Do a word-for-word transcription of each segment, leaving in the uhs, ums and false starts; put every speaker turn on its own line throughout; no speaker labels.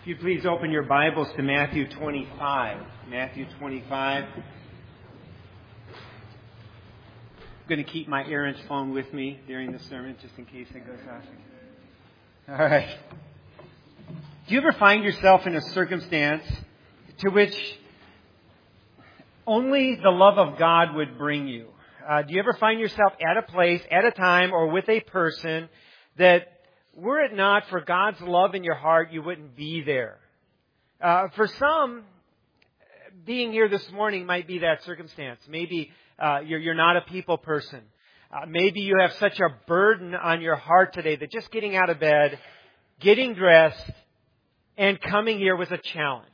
If you please open your Bibles to Matthew twenty-five. Matthew twenty-five. I'm going to keep my errant phone with me during the sermon just in case it goes off. All right. Do you ever find yourself in a circumstance to which only the love of God would bring you? Uh, do you ever find yourself at a place, at a time, or with a person that, were it not for God's love in your heart, you wouldn't be there? Uh, for some, being here this morning might be that circumstance. Maybe uh, you're, you're not a people person. Uh, maybe you have such a burden on your heart today that just getting out of bed, getting dressed, and coming here was a challenge.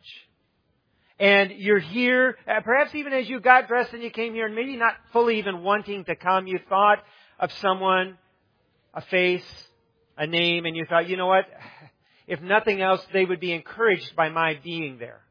And you're here, uh, perhaps even as you got dressed and you came here, and maybe not fully even wanting to come, you thought of someone, a face, a name, and you thought, you know what, if nothing else, they would be encouraged by my being there.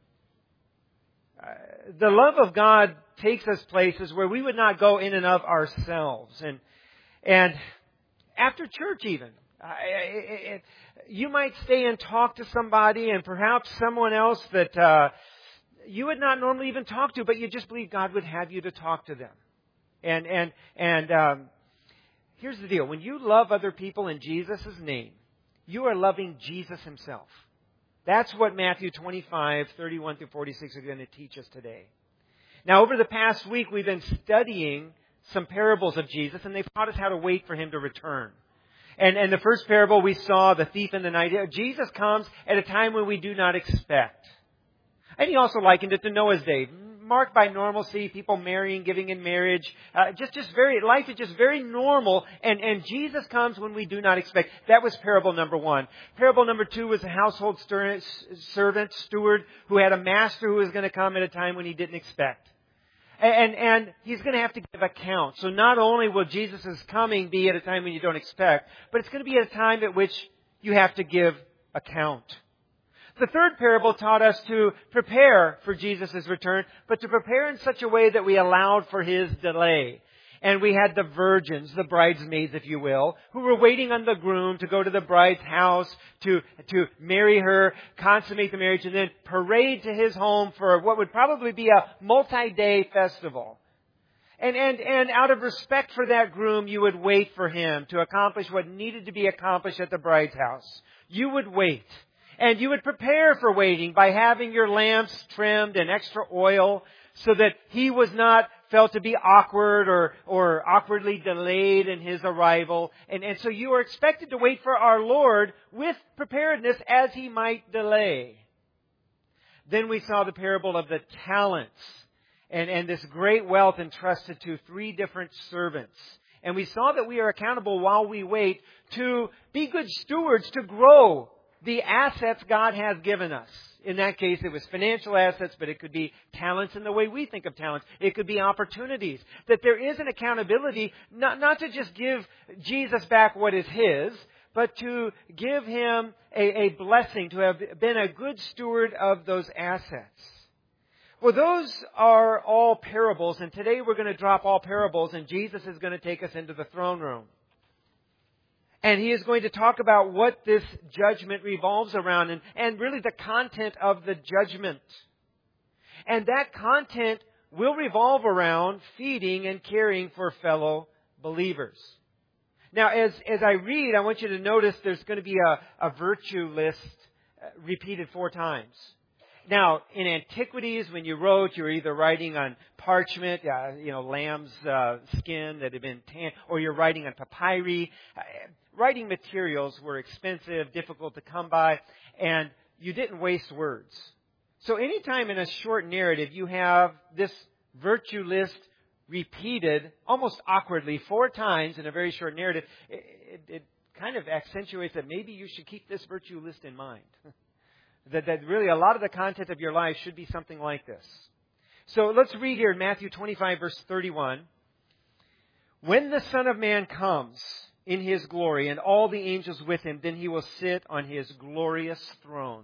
Uh, the love of God takes us places where we would not go in and of ourselves. And and after church even, uh, it, it, you might stay and talk to somebody, and perhaps someone else that uh, you would not normally even talk to, but you just believe God would have you to talk to them. And, and, and, um, Here's the deal. When you love other people in Jesus' name, you are loving Jesus Himself. That's what Matthew twenty-five, thirty-one through forty-six are going to teach us today. Now, over the past week, we've been studying some parables of Jesus, and they've taught us how to wait for Him to return. And, and the first parable we saw, the thief in the night, Jesus comes at a time when we do not expect. And He also likened it to Noah's day, marked by normalcy, people marrying, giving in marriage, uh, just just very life is just very normal. And and Jesus comes when we do not expect. That was parable number one. Parable number two was a household stir- servant, steward, who had a master who was going to come at a time when he didn't expect. And and he's going to have to give account. So not only will Jesus' coming be at a time when you don't expect, but it's going to be at a time at which you have to give account. The third parable taught us to prepare for Jesus' return, but to prepare in such a way that we allowed for His delay. And we had the virgins, the bridesmaids, if you will, who were waiting on the groom to go to the bride's house to, to marry her, consummate the marriage, and then parade to his home for what would probably be a multi-day festival. And, and, and out of respect for that groom, you would wait for him to accomplish what needed to be accomplished at the bride's house. You would wait. And you would prepare for waiting by having your lamps trimmed and extra oil so that he was not felt to be awkward or, or awkwardly delayed in his arrival. And, and so you are expected to wait for our Lord with preparedness as He might delay. Then we saw the parable of the talents and, and this great wealth entrusted to three different servants. And we saw that we are accountable while we wait to be good stewards, to grow the assets God has given us. In that case, it was financial assets, but it could be talents in the way we think of talents. It could be opportunities. That there is an accountability, not, not to just give Jesus back what is His, but to give Him a, a blessing, to have been a good steward of those assets. Well, those are all parables, and today we're going to drop all parables, and Jesus is going to take us into the throne room. And He is going to talk about what this judgment revolves around and, and really the content of the judgment. And that content will revolve around feeding and caring for fellow believers. Now, as, as I read, I want you to notice there's going to be a, a virtue list repeated four times. Now, in antiquities, when you wrote, you were either writing on parchment, uh, you know, lamb's uh, skin that had been tanned, or you're writing on papyri. Uh, writing materials were expensive, difficult to come by, and you didn't waste words. So anytime in a short narrative you have this virtue list repeated almost awkwardly four times in a very short narrative, it, it, it kind of accentuates that maybe you should keep this virtue list in mind. That, that really a lot of the content of your life should be something like this. So let's read here in Matthew twenty-five, verse thirty-one. When the Son of Man comes in His glory and all the angels with Him, then He will sit on His glorious throne.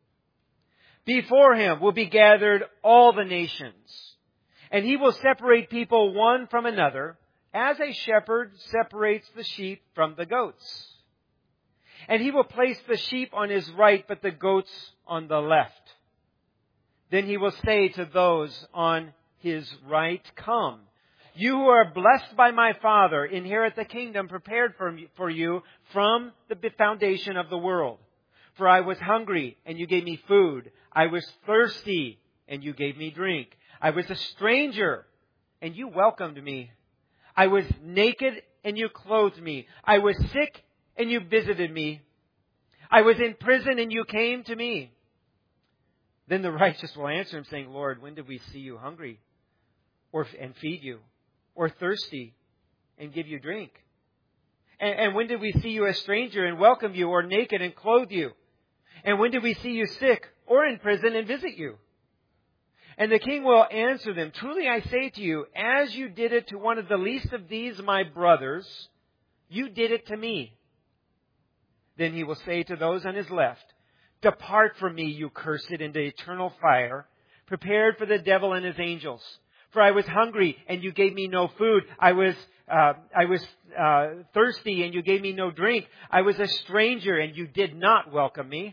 Before Him will be gathered all the nations, and He will separate people one from another, as a shepherd separates the sheep from the goats. And he will place the sheep on his right, but the goats on the left. Then he will say to those on his right, come, you who are blessed by my Father, inherit the kingdom prepared for you from the foundation of the world. For I was hungry, and you gave me food. I was thirsty, and you gave me drink. I was a stranger, and you welcomed me. I was naked, and you clothed me. I was sick, and you visited me. I was in prison, and you came to me. Then the righteous will answer him, saying, Lord, when did we see you hungry or and feed you, or thirsty and give you drink? And, and when did we see you a stranger and welcome you, or naked and clothe you? And when did we see you sick or in prison and visit you? And the king will answer them, truly I say to you, as you did it to one of the least of these my brothers, you did it to me. Then he will say to those on his left, depart from me, you cursed, into eternal fire, prepared for the devil and his angels. For I was hungry, and you gave me no food. I was uh, I was uh, thirsty, and you gave me no drink. I was a stranger, and you did not welcome me.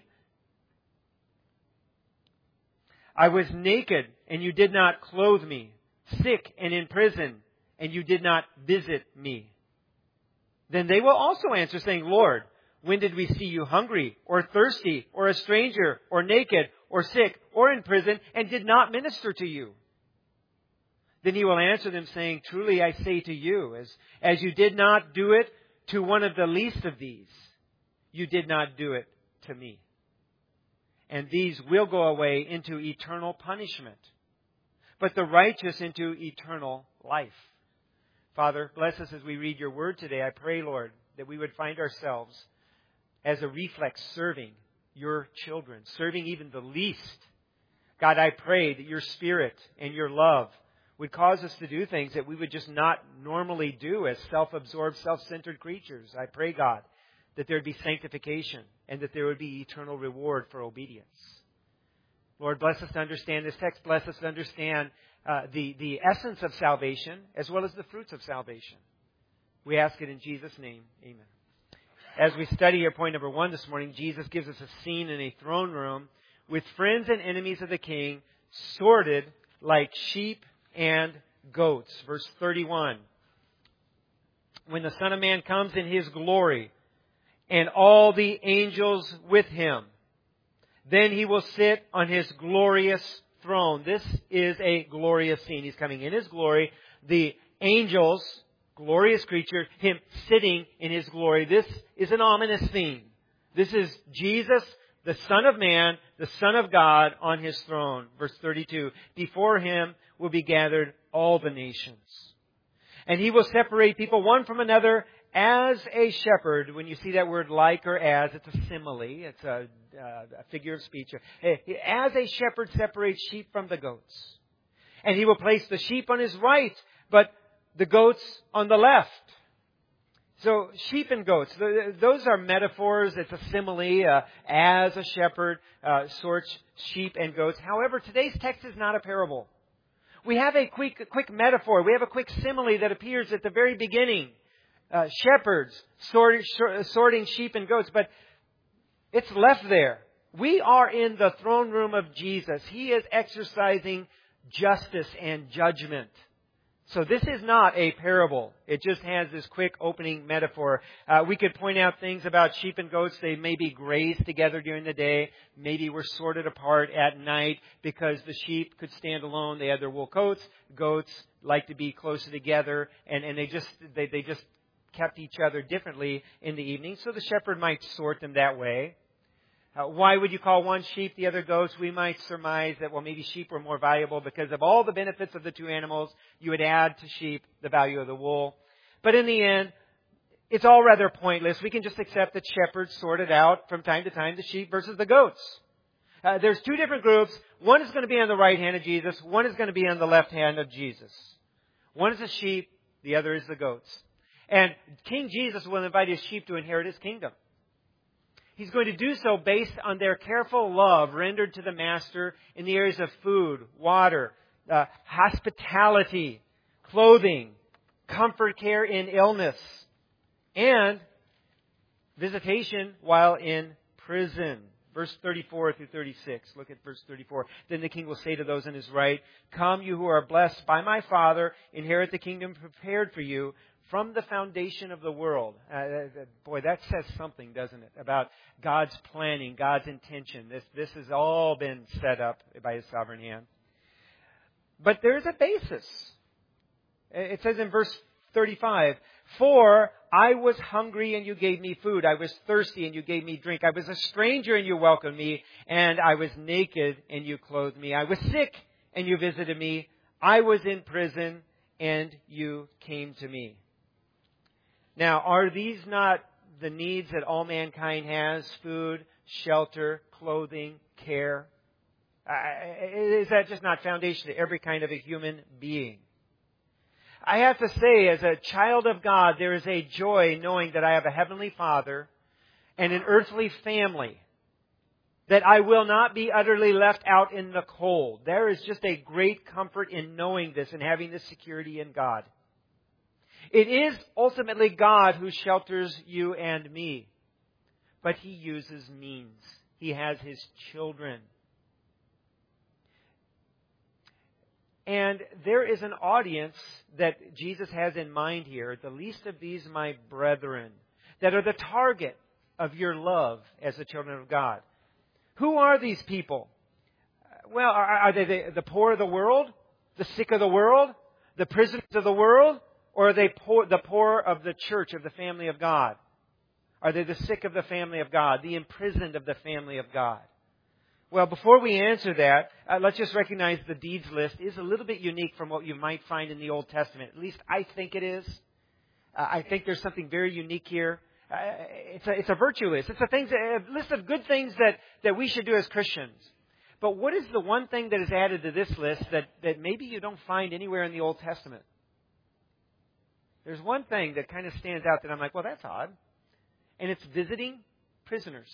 I was naked, and you did not clothe me. Sick and in prison, and you did not visit me. Then they will also answer, saying, Lord, when did we see you hungry, or thirsty, or a stranger, or naked, or sick, or in prison, and did not minister to you? Then he will answer them, saying, truly I say to you, as, as you did not do it to one of the least of these, you did not do it to me. And these will go away into eternal punishment, but the righteous into eternal life. Father, bless us as we read your word today. I pray, Lord, that we would find ourselves as a reflex serving your children, serving even the least. God, I pray that your Spirit and your love would cause us to do things that we would just not normally do as self-absorbed, self-centered creatures. I pray, God, that there would be sanctification and that there would be eternal reward for obedience. Lord, bless us to understand this text. Bless us to understand uh, the, the essence of salvation as well as the fruits of salvation. We ask it in Jesus' name. Amen. As we study your point number one this morning, Jesus gives us a scene in a throne room with friends and enemies of the king sorted like sheep and goats. Verse thirty-one. When the Son of Man comes in His glory and all the angels with Him, then He will sit on His glorious throne. This is a glorious scene. He's coming in His glory. The angels, glorious creature, Him sitting in His glory. This is an ominous scene. This is Jesus, the Son of Man, the Son of God, on His throne. Verse thirty-two. Before Him will be gathered all the nations. And He will separate people one from another as a shepherd. When you see that word like or as, it's a simile. It's a, uh, a figure of speech. As a shepherd separates sheep from the goats. And He will place the sheep on His right, but the goats on the left. So sheep and goats, those are metaphors. It's a simile. Uh, as a shepherd uh, sorts sheep and goats. However, today's text is not a parable. We have a quick, quick metaphor. We have a quick simile that appears at the very beginning. Uh, shepherds sort, sorting sheep and goats, but it's left there. We are in the throne room of Jesus. He is exercising justice and judgment. So this is not a parable. It just has this quick opening metaphor. Uh, we could point out things about sheep and goats. They maybe graze together during the day. Maybe were sorted apart at night because the sheep could stand alone. They had their wool coats. Goats like to be closer together, and, and they just they, they just kept each other differently in the evening. So the shepherd might sort them that way. Uh, why would you call one sheep, the other goats? We might surmise that, well, maybe sheep were more valuable because of all the benefits of the two animals. You would add to sheep the value of the wool. But in the end, it's all rather pointless. We can just accept that shepherds sorted out from time to time the sheep versus the goats. Uh, there's two different groups. One is going to be on the right hand of Jesus. One is going to be on the left hand of Jesus. One is the sheep. The other is the goats. And King Jesus will invite His sheep to inherit His kingdom. He's going to do so based on their careful love rendered to the Master in the areas of food, water, uh, hospitality, clothing, comfort care in illness, and Visitation while in prison. Verse thirty-four through thirty-six. Look at verse thirty-four. Then the king will say to those on his right, "Come, you who are blessed by my Father, inherit the kingdom prepared for you from the foundation of the world." Uh, boy, that says something, doesn't it? About God's planning, God's intention. This, this has all been set up by His sovereign hand. But there's a basis. It says in verse thirty-five, "For I was hungry and you gave me food. I was thirsty and you gave me drink. I was a stranger and you welcomed me. And I was naked and you clothed me. I was sick and you visited me. I was in prison and you came to me." Now, are these not the needs that all mankind has? Food, shelter, clothing, care. Uh, is that just not foundation to every kind of a human being? I have to say, as a child of God, there is a joy knowing that I have a heavenly Father and an earthly family, that I will not be utterly left out in the cold. There is just a great comfort in knowing this and having this security in God. It is ultimately God who shelters you and me, but He uses means. He has His children. And there is an audience that Jesus has in mind here, the least of these my brethren, that are the target of your love as the children of God. Who are these people? Well, are, are they the, the poor of the world? The sick of the world? The prisoners of the world? Or are they poor, the poor of the church, of the family of God? Are they the sick of the family of God? The imprisoned of the family of God? Well, before we answer that, uh, let's just recognize the deeds list is a little bit unique from what you might find in the Old Testament. At least I think it is. Uh, I think there's something very unique here. Uh, it's, a, it's a virtue list. It's a, things, a list of good things that, that we should do as Christians. But what is the one thing that is added to this list that, that maybe you don't find anywhere in the Old Testament? There's one thing that kind of stands out that I'm like, well, that's odd. And it's visiting prisoners.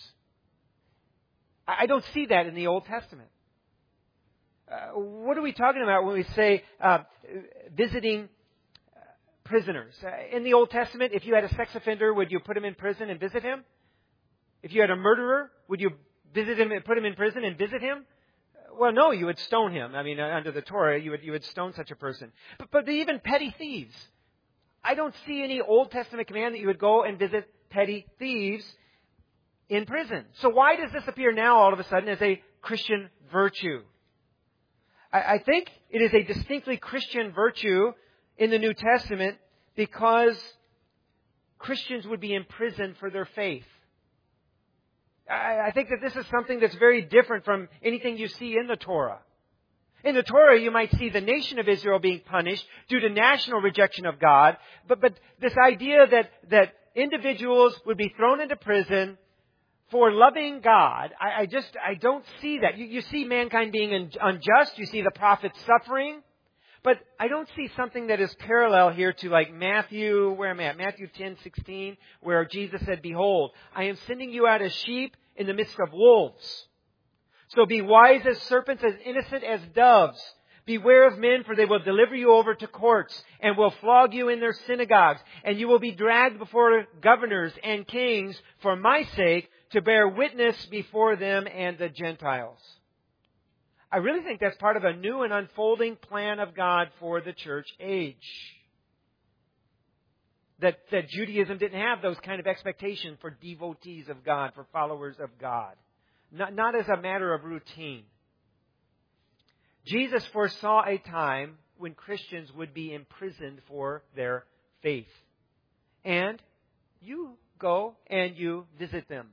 I don't see that in the Old Testament. Uh, what are we talking about when we say uh, visiting uh, prisoners? Uh, in the Old Testament, if you had a sex offender, would you put him in prison and visit him? If you had a murderer, would you visit him and put him in prison and visit him? Uh, well, no, you would stone him. I mean, uh, under the Torah, you would you would stone such a person. But, but even petty thieves. I don't see any Old Testament command that you would go and visit petty thieves in prison. So why does this appear now all of a sudden as a Christian virtue? I, I think it is a distinctly Christian virtue in the New Testament because Christians would be imprisoned for their faith. I, I think that this is something that's very different from anything you see in the Torah. In the Torah, you might see the nation of Israel being punished due to national rejection of God. But, but this idea that, that individuals would be thrown into prison for loving God, I, I just, I don't see that. You, you see mankind being unjust. You see the prophets suffering. But I don't see something that is parallel here to like Matthew, where am I at? Matthew ten sixteen, where Jesus said, "Behold, I am sending you out as sheep in the midst of wolves. So be wise as serpents, as innocent as doves. Beware of men, for they will deliver you over to courts and will flog you in their synagogues. And you will be dragged before governors and kings for my sake, to bear witness before them and the Gentiles." I really think that's part of a new and unfolding plan of God for the church age. That, that Judaism didn't have those kind of expectations for devotees of God, for followers of God. Not, not as a matter of routine. Jesus foresaw a time when Christians would be imprisoned for their faith. And you go and you visit them.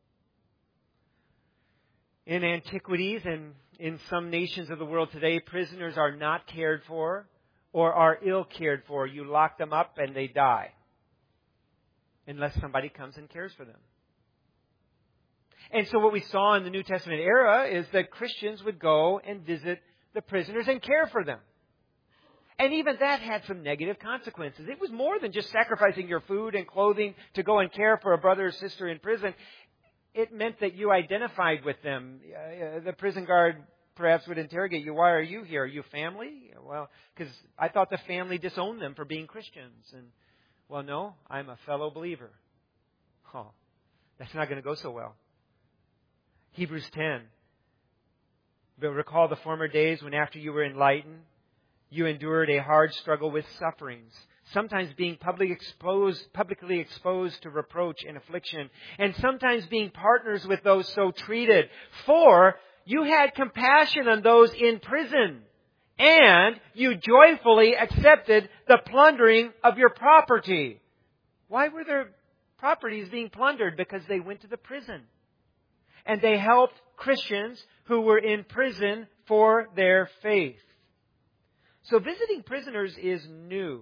In antiquities and in some nations of the world today, prisoners are not cared for or are ill cared for. You lock them up and they die. Unless somebody comes and cares for them. And so what we saw in the New Testament era is that Christians would go and visit the prisoners and care for them. And even that had some negative consequences. It was more than just sacrificing your food and clothing to go and care for a brother or sister in prison. It meant that you identified with them. Uh, the prison guard perhaps would interrogate you. Why are you here? Are you family? Well, because I thought the family disowned them for being Christians. And, well, no, I'm a fellow believer. Oh, That's not going to go so well. Hebrews ten. But recall the former days when after you were enlightened, you endured a hard struggle with sufferings, sometimes being publicly exposed, publicly exposed to reproach and affliction, and sometimes being partners with those so treated. For you had compassion on those in prison, and you joyfully accepted the plundering of your property. Why were their properties being plundered? Because they went to the prison. And they helped Christians who were in prison for their faith. So visiting prisoners is new.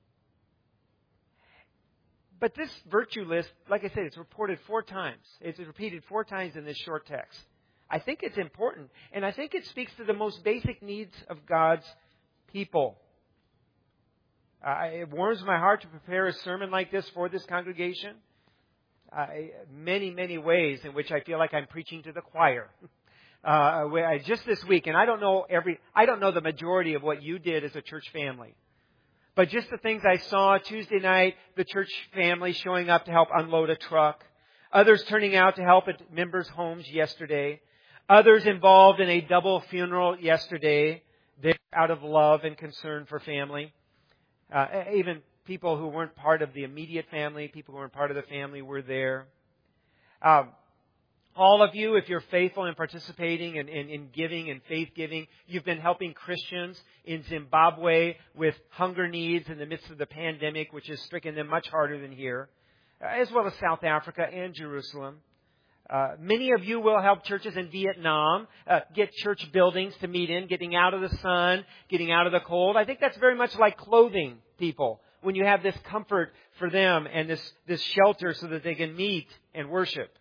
But this virtue list, like I said, it's reported four times. It's repeated four times in this short text. I think it's important, and I think it speaks to the most basic needs of God's people. Uh, it warms my heart to prepare a sermon like this for this congregation. Uh, many, many ways in which I feel like I'm preaching to the choir. Uh, just this week, and I don't know every, I don't know the majority of what you did as a church family. But just the things I saw Tuesday night, the church family showing up to help unload a truck. Others turning out to help at members' homes yesterday. Others involved in a double funeral yesterday. They're out of love and concern for family. Uh, even people who weren't part of the immediate family, people who weren't part of the family were there. Um, all of you, if you're faithful in participating in, in, in giving and faith giving, you've been helping Christians in Zimbabwe with hunger needs in the midst of the pandemic, which has stricken them much harder than here, as well as South Africa and Jerusalem. Uh, many of you will help churches in Vietnam uh, get church buildings to meet in, getting out of the sun, getting out of the cold. I think that's very much like clothing people. When you have this comfort for them and this, this shelter so that they can meet and worship.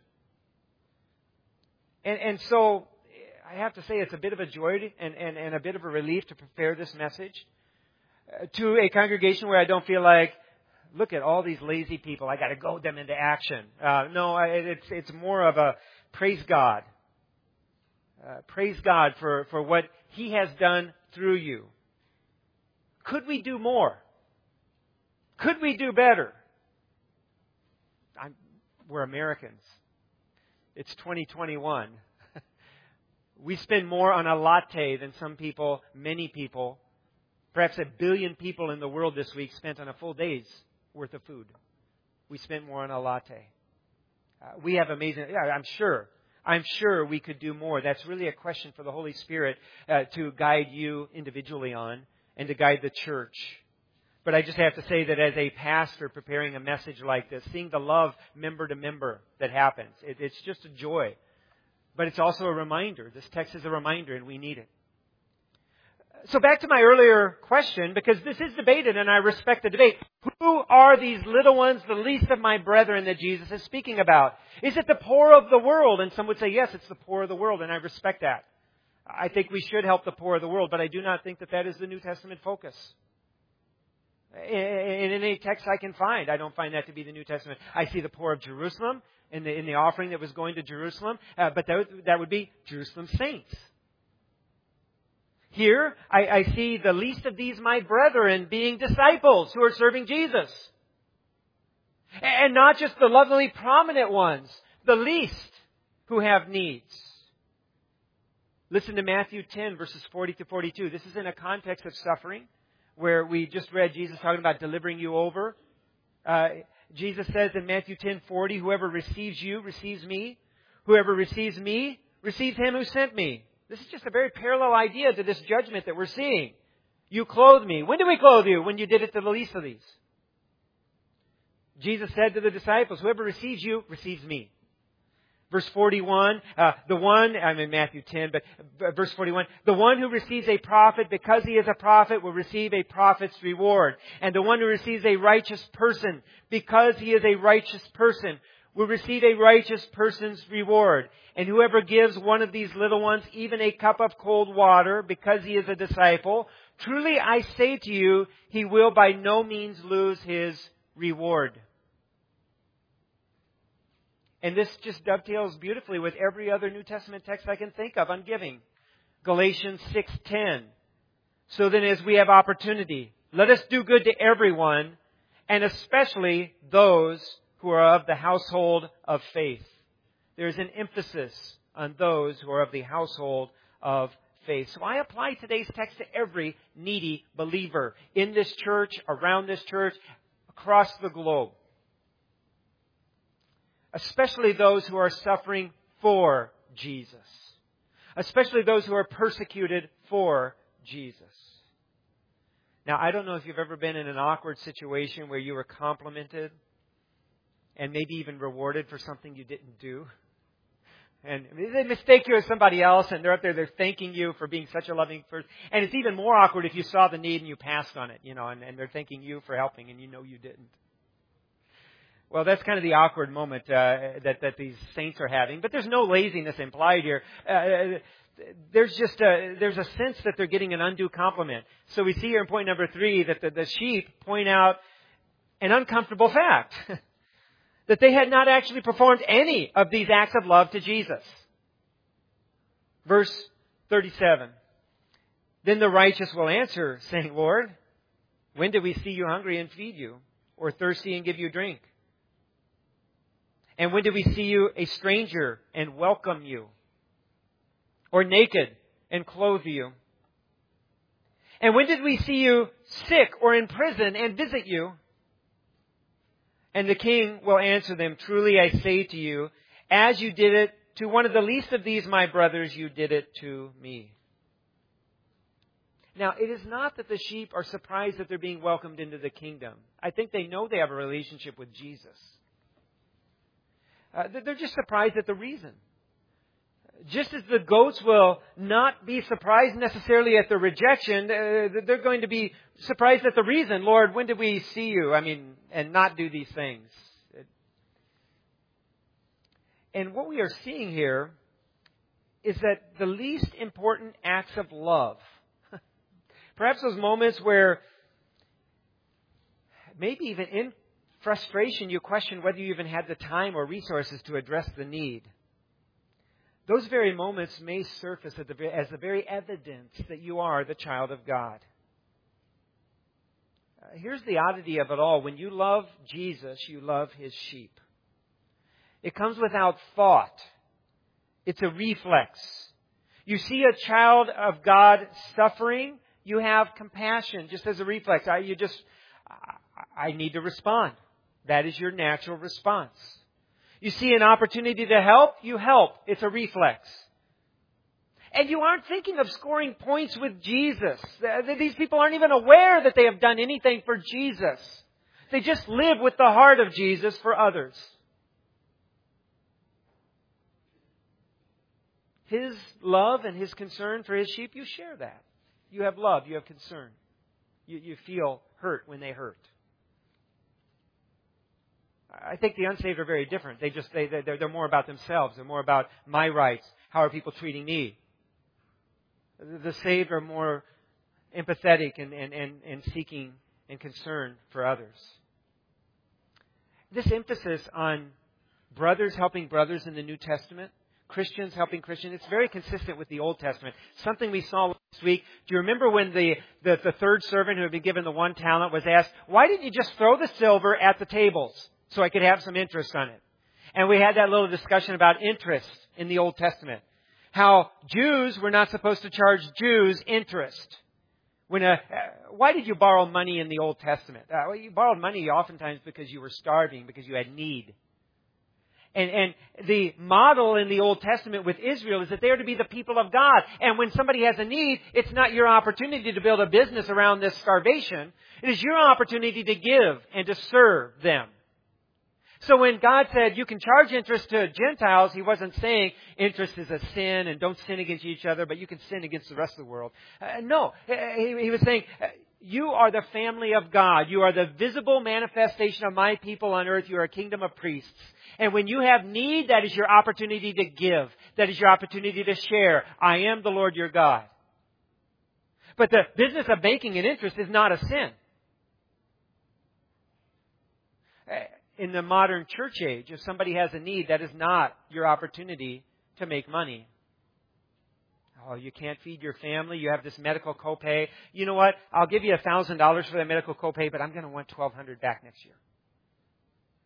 And, and so I have to say it's a bit of a joy and, and, and a bit of a relief to prepare this message uh, to a congregation where I don't feel like, look at all these lazy people, I got to goad them into action. Uh, no, I, it's it's more of a praise God. Uh, praise God for, for what He has done through you. Could we do more? Could we do better? I'm, we're Americans. It's twenty twenty-one. We spend more on a latte than some people, many people, perhaps a billion people in the world this week spent on a full day's worth of food. We spent more on a latte. Uh, we have amazing, yeah, I'm sure, I'm sure we could do more. That's really a question for the Holy Spirit uh, to guide you individually on and to guide the church. But I just have to say that as a pastor preparing a message like this, seeing the love member to member that happens, it, it's just a joy. But it's also a reminder. This text is a reminder and we need it. So back to my earlier question, because this is debated and I respect the debate. Who are these little ones, the least of my brethren that Jesus is speaking about? Is it the poor of the world? And some would say, yes, it's the poor of the world, and I respect that. I think we should help the poor of the world, but I do not think that that is the New Testament focus. In any text I can find, I don't find that to be the New Testament. I see the poor of Jerusalem in the, in the offering that was going to Jerusalem, uh, but that, that would be Jerusalem saints. Here, I, I see the least of these my brethren being disciples who are serving Jesus. And not just the lovely prominent ones, the least who have needs. Listen to Matthew ten, verses forty to forty-two. This is in a context of suffering, where we just read Jesus talking about delivering you over. Uh, Jesus says in Matthew ten forty, whoever receives you receives me. Whoever receives me receives him who sent me. This is just a very parallel idea to this judgment that we're seeing. You clothed me. When did we clothe you? When you did it to the least of these. Jesus said to the disciples, whoever receives you receives me. Verse forty-one, uh, the one, I'm in Matthew ten, but verse forty-one, the one who receives a prophet because he is a prophet will receive a prophet's reward. And the one who receives a righteous person because he is a righteous person will receive a righteous person's reward. And whoever gives one of these little ones even a cup of cold water because he is a disciple, truly I say to you, he will by no means lose his reward. And this just dovetails beautifully with every other New Testament text I can think of on giving. Galatians six ten. So then as we have opportunity, let us do good to everyone, and especially those who are of the household of faith. There's an emphasis on those who are of the household of faith. So I apply today's text to every needy believer in this church, around this church, across the globe. Especially those who are suffering for Jesus. Especially those who are persecuted for Jesus. Now, I don't know if you've ever been in an awkward situation where you were complimented and maybe even rewarded for something you didn't do. And they mistake you as somebody else, and they're up there, they're thanking you for being such a loving person. And it's even more awkward if you saw the need and you passed on it, you know, and, and they're thanking you for helping and you know you didn't. Well, that's kind of the awkward moment uh, that, that these saints are having. But there's no laziness implied here. Uh, there's just a, there's a sense that they're getting an undue compliment. So we see here in point number three that the, the sheep point out an uncomfortable fact. That they had not actually performed any of these acts of love to Jesus. Verse thirty-seven. Then the righteous will answer, saying, Lord, when did we see you hungry and feed you, or thirsty and give you drink? And when did we see you a stranger and welcome you, or naked and clothe you? And when did we see you sick or in prison and visit you? And the king will answer them, truly I say to you, as you did it to one of the least of these my brothers, you did it to me. Now, it is not that the sheep are surprised that they're being welcomed into the kingdom. I think they know they have a relationship with Jesus. Uh, they're just surprised at the reason. Just as the goats will not be surprised necessarily at the rejection, uh, they're going to be surprised at the reason. Lord, when did we see you? I mean, and not do these things. And what we are seeing here is that the least important acts of love, perhaps those moments where maybe even in frustration you question whether you even had the time or resources to address the need. Those very moments may surface as the very evidence that you are the child of God. Uh, here's the oddity of it all. When you love Jesus, you love His sheep. It comes without thought. It's a reflex. You see a child of God suffering, you have compassion just as a reflex. I, you just, I, I need to respond. That is your natural response. You see an opportunity to help, you help. It's a reflex. And you aren't thinking of scoring points with Jesus. These people aren't even aware that they have done anything for Jesus. They just live with the heart of Jesus for others. His love and His concern for His sheep, you share that. You have love, you have concern. You, you feel hurt when they hurt. I think the unsaved are very different. They just they they're, they're more about themselves. They're more about my rights. How are people treating me? The saved are more empathetic and, and, and, and seeking and concern for others. This emphasis on brothers helping brothers in the New Testament, Christians helping Christians, it's very consistent with the Old Testament. Something we saw last week. Do you remember when the, the, the third servant who had been given the one talent was asked, why didn't you just throw the silver at the tables so I could have some interest on it? And we had that little discussion about interest in the Old Testament. How Jews were not supposed to charge Jews interest. When a, uh, why did you borrow money in the Old Testament? Uh, well, you borrowed money oftentimes because you were starving, because you had need. And, and the model in the Old Testament with Israel is that they are to be the people of God. And when somebody has a need, it's not your opportunity to build a business around this starvation. It is your opportunity to give and to serve them. So when God said you can charge interest to Gentiles, He wasn't saying interest is a sin and don't sin against each other, but you can sin against the rest of the world. Uh, no, he, he was saying uh, you are the family of God. You are the visible manifestation of my people on earth. You are a kingdom of priests. And when you have need, that is your opportunity to give. That is your opportunity to share. I am the Lord your God. But the business of making an interest is not a sin. Uh, In the modern church age, if somebody has a need, that is not your opportunity to make money. Oh, you can't feed your family. You have this medical copay. You know what? I'll give you a thousand dollars for that medical copay, but I'm going to want twelve hundred back next year.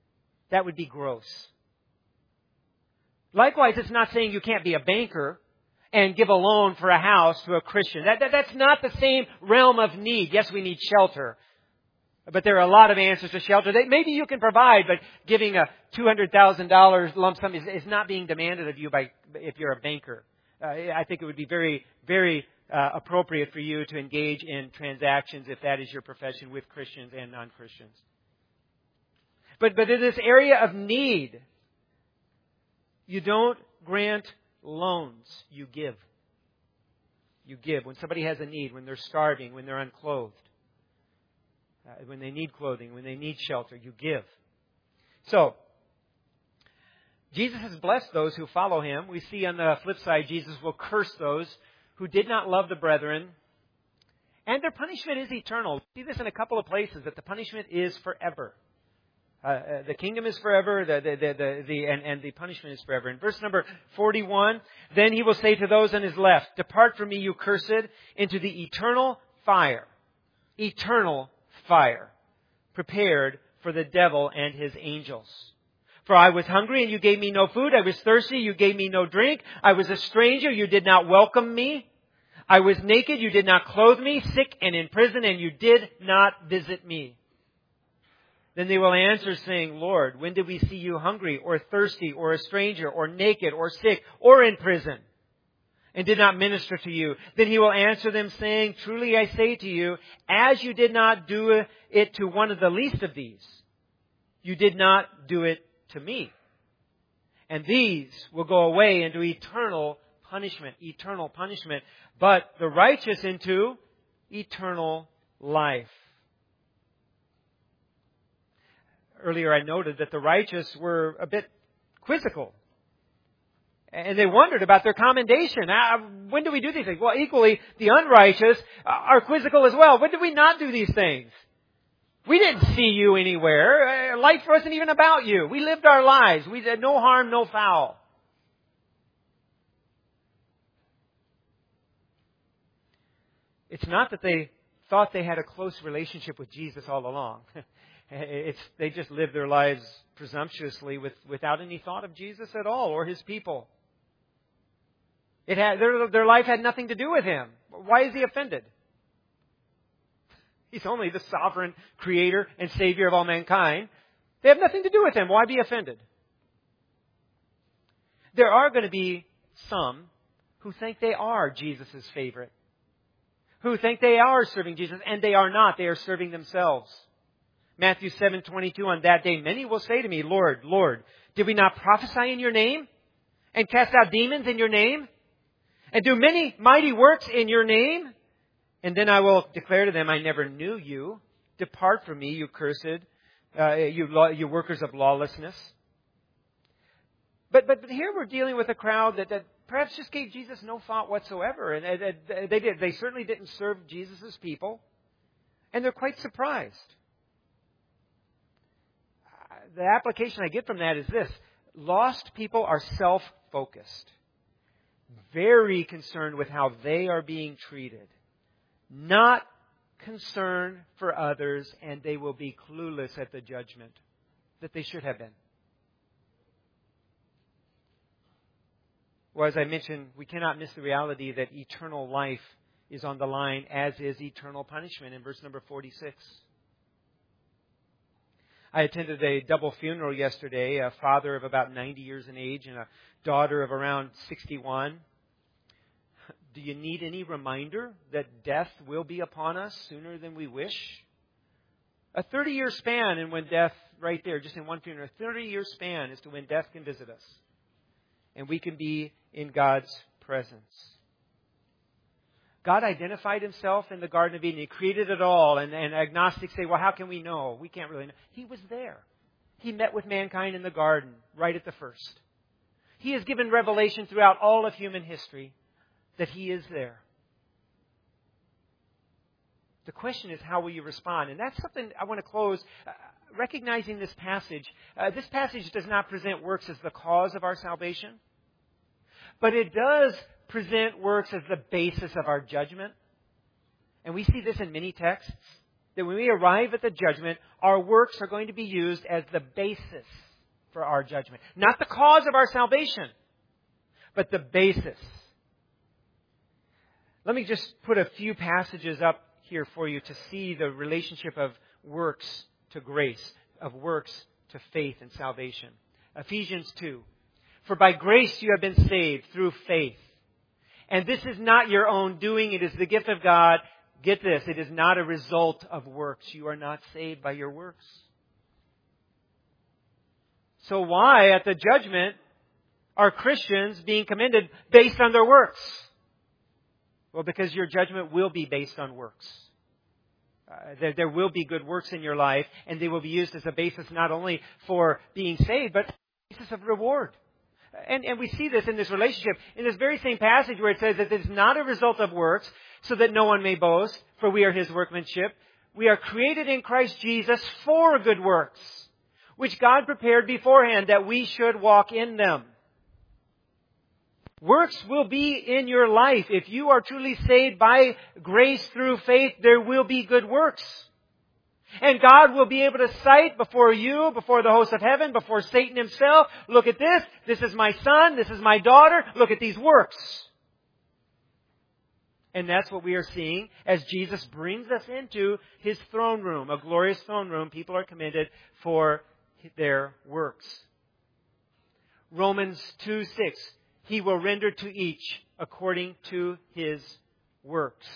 That would be gross. Likewise, it's not saying you can't be a banker and give a loan for a house to a Christian. That, that, that's not the same realm of need. Yes, we need shelter. But there are a lot of answers to shelter that maybe you can provide, but giving a two hundred thousand dollars lump sum is, is not being demanded of you by if you're a banker. Uh, I think it would be very, very uh, appropriate for you to engage in transactions if that is your profession with Christians and non-Christians. But, but in this area of need, you don't grant loans, you give. You give. When somebody has a need, when they're starving, when they're unclothed, uh, when they need clothing, when they need shelter, you give. So, Jesus has blessed those who follow Him. We see on the flip side, Jesus will curse those who did not love the brethren. And their punishment is eternal. We see this in a couple of places, that the punishment is forever. Uh, uh, the kingdom is forever, the, the, the, the, the, and, and the punishment is forever. In verse number forty-one, then He will say to those on His left, depart from me, you cursed, into the eternal fire. Eternal fire. Prepared for the devil and his angels. For I was hungry and you gave me no food. I was thirsty, you gave me no drink. I was a stranger, you did not welcome me. I was naked, you did not clothe me. Sick and in prison, and you did not visit me. Then they will answer, saying, Lord, when did we see you hungry or thirsty or a stranger or naked or sick or in prison and did not minister to you? Then He will answer them, saying, truly I say to you, as you did not do it to one of the least of these, you did not do it to me. And these will go away into eternal punishment, eternal punishment, but the righteous into eternal life. Earlier I noted that the righteous were a bit quizzical. And they wondered about their commendation. Uh, when do we do these things? Well, equally, the unrighteous are quizzical as well. When did we not do these things? We didn't see you anywhere. Uh, life wasn't even about you. We lived our lives. We did no harm, no foul. It's not that they thought they had a close relationship with Jesus all along. It's, they just lived their lives presumptuously with, without any thought of Jesus at all or His people. It had, their, their life had nothing to do with Him. Why is He offended? He's only the sovereign creator and Savior of all mankind. They have nothing to do with Him. Why be offended? There are going to be some who think they are Jesus' favorite. Who think they are serving Jesus, and they are not. They are serving themselves. Matthew seven twenty-two, on that day many will say to me, Lord, Lord, did we not prophesy in your name? And cast out demons in your name? And do many mighty works in your name? And then I will declare to them, I never knew you. Depart from me, you cursed, uh, you, law, you workers of lawlessness. But, but but here we're dealing with a crowd that, that perhaps just gave Jesus no thought whatsoever. And, and, and they did. They certainly didn't serve Jesus' people. And they're quite surprised. The application I get from that is this. Lost people are self-focused. Very concerned with how they are being treated. Not concerned for others, and they will be clueless at the judgment that they should have been. Well, as I mentioned, we cannot miss the reality that eternal life is on the line, as is eternal punishment in verse number forty-six. I attended a double funeral yesterday, a father of about ninety years in age and a daughter of around sixty-one. Do you need any reminder that death will be upon us sooner than we wish? A thirty-year span in when death, right there, just in one funeral, a thirty-year span as to when death can visit us. And we can be in God's presence. God identified Himself in the Garden of Eden. He created it all. And, and agnostics say, well, how can we know? We can't really know. He was there. He met with mankind in the garden right at the first. He has given revelation throughout all of human history that He is there. The question is, how will you respond? And that's something I want to close. Uh, recognizing this passage. Uh, this passage does not present works as the cause of our salvation. But it does present works as the basis of our judgment. And we see this in many texts. That when we arrive at the judgment, our works are going to be used as the basis for our judgment. Not the cause of our salvation, but the basis. Let me just put a few passages up here for you to see the relationship of works to grace, of works to faith and salvation. Ephesians two. For by grace you have been saved through faith. And this is not your own doing. It is the gift of God. Get this. It is not a result of works. You are not saved by your works. So why, at the judgment, are Christians being commended based on their works? Well, because your judgment will be based on works. Uh, there, there will be good works in your life, and they will be used as a basis not only for being saved, but a basis of reward. And, and we see this in this relationship. In this very same passage where it says that it is not a result of works, so that no one may boast, for we are His workmanship. We are created in Christ Jesus for good works, which God prepared beforehand that we should walk in them. Works will be in your life. If you are truly saved by grace through faith, there will be good works. And God will be able to cite before you, before the host of heaven, before Satan himself, look at this, this is my son, this is my daughter, look at these works. And that's what we are seeing as Jesus brings us into His throne room, a glorious throne room. People are commended for their works. Romans two six. He will render to each according to his works.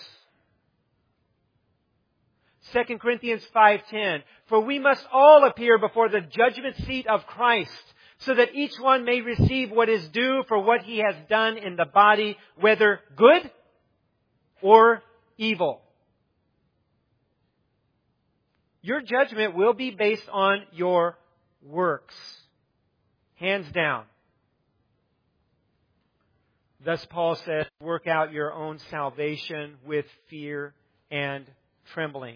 Second Corinthians five ten. For we must all appear before the judgment seat of Christ, so that each one may receive what is due for what he has done in the body, whether good or evil. Your judgment will be based on your works. Hands down. Thus Paul says, work out your own salvation with fear and trembling.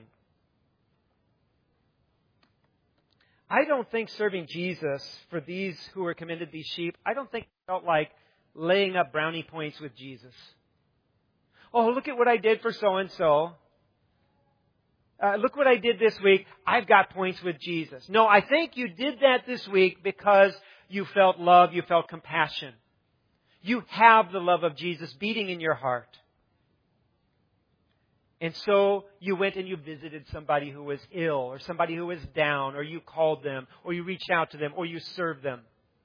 I don't think serving Jesus for these who are commended, these sheep, I don't think it felt like laying up brownie points with Jesus. Oh, look at what I did for so-and-so. Uh, look what I did this week. I've got points with Jesus. No, I think you did that this week because you felt love, you felt compassion. You have the love of Jesus beating in your heart. And so you went and you visited somebody who was ill, or somebody who was down, or you called them, or you reached out to them, or you served them.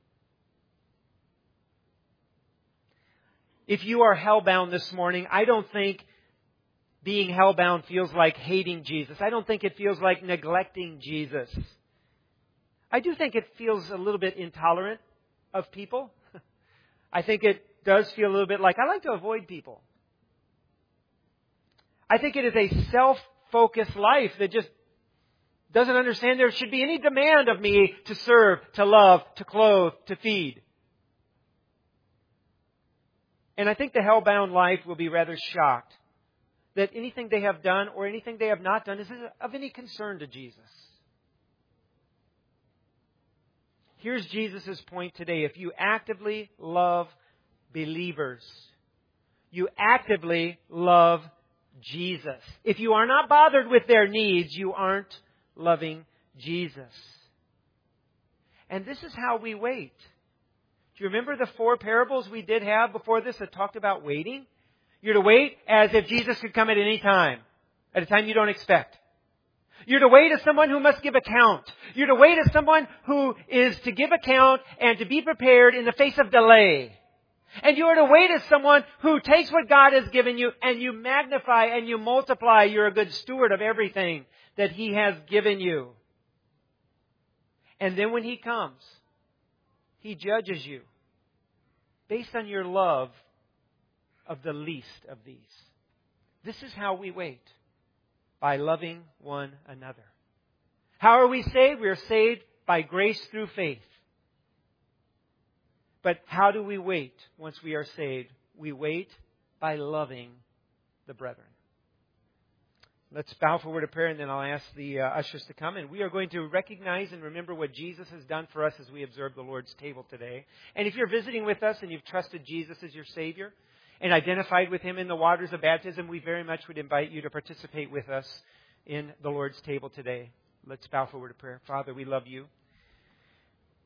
If you are hellbound this morning, I don't think being hellbound feels like hating Jesus. I don't think it feels like neglecting Jesus. I do think it feels a little bit intolerant of people. I think it does feel a little bit like I like to avoid people. I think it is a self-focused life that just doesn't understand there should be any demand of me to serve, to love, to clothe, to feed. And I think the hell-bound life will be rather shocked that anything they have done or anything they have not done is of any concern to Jesus. Here's Jesus' point today. If you actively love believers, you actively love Jesus. If you are not bothered with their needs, you aren't loving Jesus. And this is how we wait. Do you remember the four parables we did have before this that talked about waiting? You're to wait as if Jesus could come at any time, at a time you don't expect. You're to wait as someone who must give account. You're to wait as someone who is to give account and to be prepared in the face of delay. And you are to wait as someone who takes what God has given you and you magnify and you multiply. You're a good steward of everything that He has given you. And then when He comes, He judges you based on your love of the least of these. This is how we wait. By loving one another. How are we saved? We are saved by grace through faith. But how do we wait once we are saved? We wait by loving the brethren. Let's bow for a word of prayer, and then I'll ask the uh, ushers to come. And we are going to recognize and remember what Jesus has done for us as we observe the Lord's table today. And if you're visiting with us and you've trusted Jesus as your Savior and identified with Him in the waters of baptism, we very much would invite you to participate with us in the Lord's table today. Let's bow for a word of prayer. Father, we love You.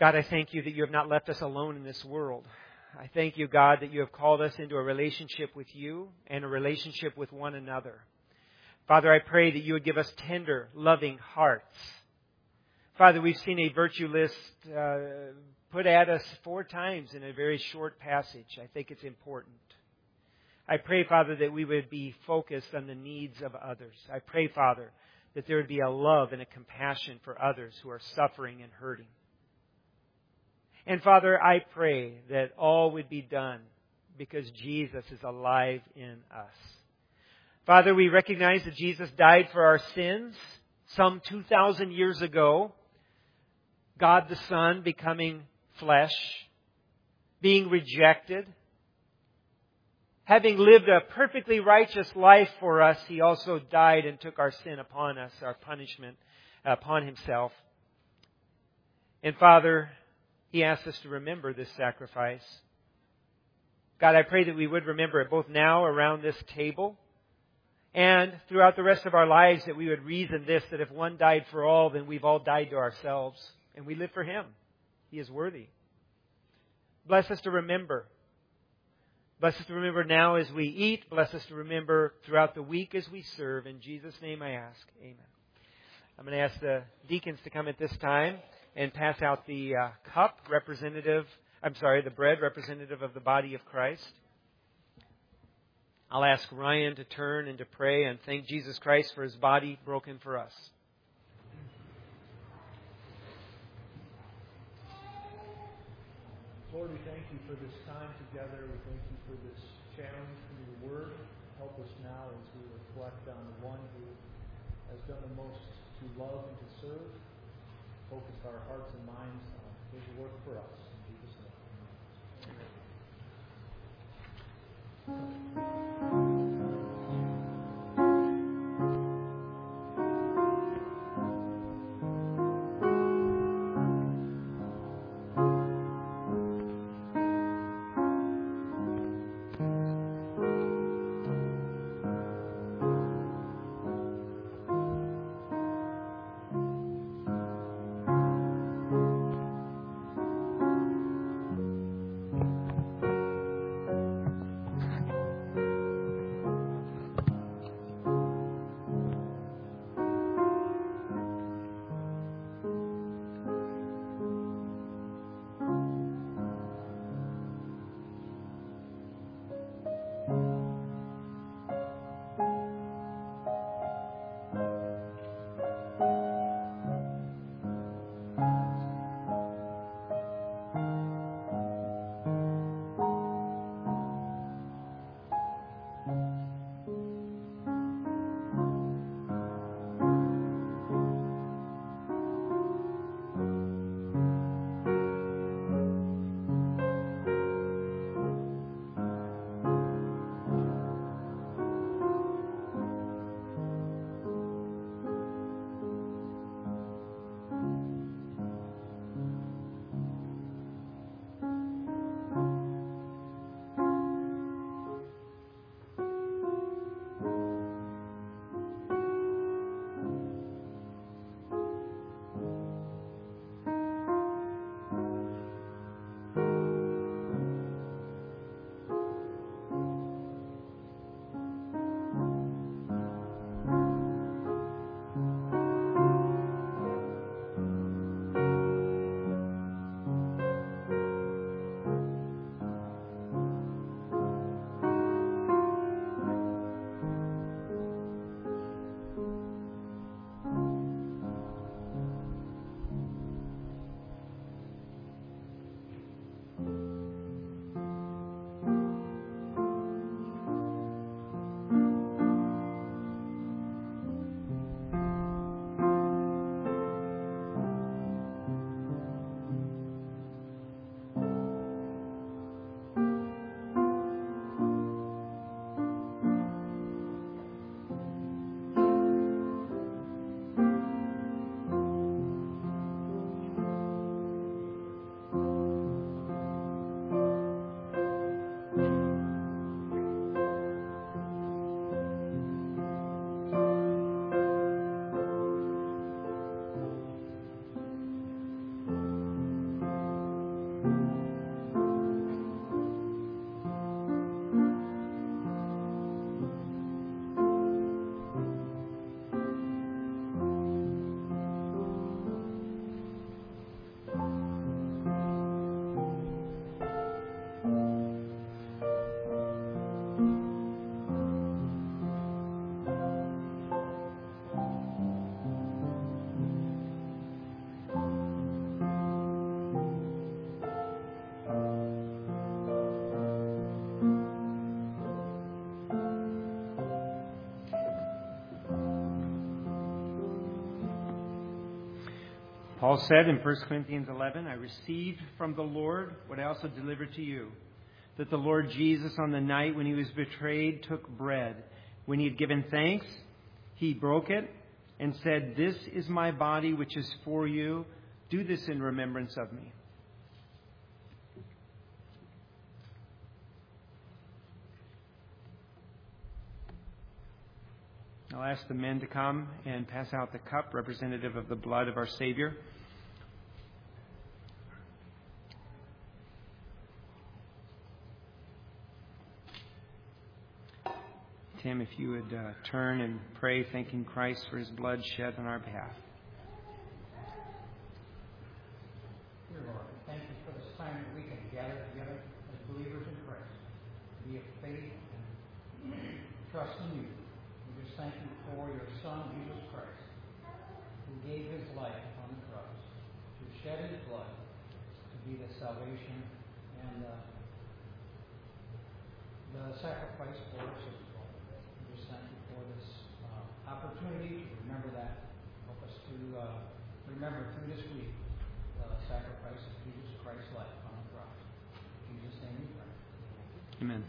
God, I thank you that you have not left us alone in this world. I thank you, God, that you have called us into a relationship with you and a relationship with one another. Father, I pray that you would give us tender, loving hearts. Father, we've seen a virtue list uh, put at us four times in a very short passage. I think it's important. I pray, Father, that we would be focused on the needs of others. I pray, Father, that there would be a love and a compassion for others who are suffering and hurting. And Father, I pray that all would be done because Jesus is alive in us. Father, we recognize that Jesus died for our sins some two thousand years ago. God the Son becoming flesh, being rejected. Having lived a perfectly righteous life for us, He also died and took our sin upon us, our punishment upon Himself. And Father, He asks us to remember this sacrifice. God, I pray that we would remember it both now around this table and throughout the rest of our lives, that we would reason this, that if one died for all, then we've all died to ourselves and we live for Him. He is worthy. Bless us to remember. Bless us to remember now as we eat. Bless us to remember throughout the week as we serve. In Jesus' name I ask. Amen. I'm going to ask the deacons to come at this time and pass out the uh, cup representative, I'm sorry, the bread representative of the body of Christ. I'll ask Ryan to turn and to pray and thank Jesus Christ for His body broken for us.
Lord, we thank you for this time together. We thank you for this challenge from your word. Help us now as we reflect on the one who has done the most to love and to serve. Focus our hearts and minds on His work for us. In Jesus' name. Amen.
Paul said in First Corinthians eleven, I received from the Lord what I also delivered to you, that the Lord Jesus on the night when he was betrayed took bread. When he had given thanks, he broke it and said, this is my body which is for you. Do this in remembrance of me. I'll ask the men to come and pass out the cup representative of the blood of our Savior. Tim, if you would uh, turn and pray, thanking Christ for his blood shed on our behalf.
Dear Lord, thank you for this time that we can gather together as believers in Christ, be of faith and trust in you. We just thank you for your Son, Jesus Christ, who gave his life on the cross, to shed his blood, to be the salvation and uh, the sacrifice for us as well. We just thank you for this uh, opportunity to remember that. Help us to uh, remember through this week the sacrifice of Jesus Christ's life on the cross. In Jesus' name we pray.
Amen.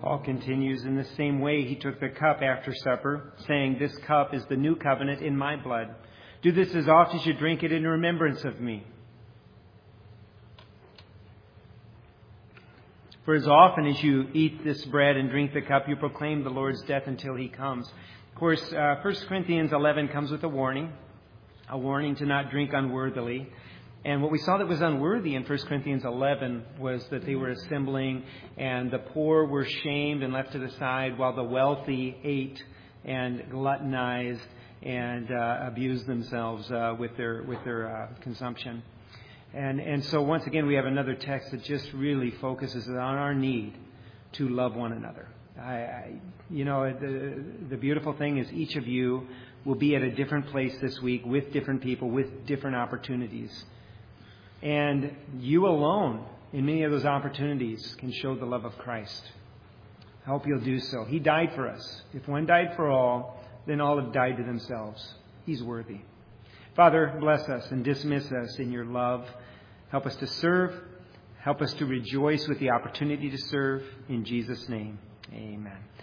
Paul continues, in the same way he took the cup after supper, saying, "This cup is the new covenant in my blood. Do this as often as you drink it in remembrance of me." For as often as you eat this bread and drink the cup, you proclaim the Lord's death until he comes. Of course, uh, First Corinthians eleven comes with a warning, a warning to not drink unworthily. And what we saw that was unworthy in First Corinthians eleven was that they were assembling and the poor were shamed and left to the side while the wealthy ate and gluttonized and uh, abused themselves uh, with their with their uh, consumption. And and so once again, we have another text that just really focuses on our need to love one another. I, I, you know, the, the beautiful thing is each of you will be at a different place this week with different people, with different opportunities. And you alone, in many of those opportunities, can show the love of Christ. I hope you'll do so. He died for us. If one died for all, then all have died to themselves. He's worthy. Father, bless us and dismiss us in your love. Help us to serve. Help us to rejoice with the opportunity to serve. In Jesus' name, amen.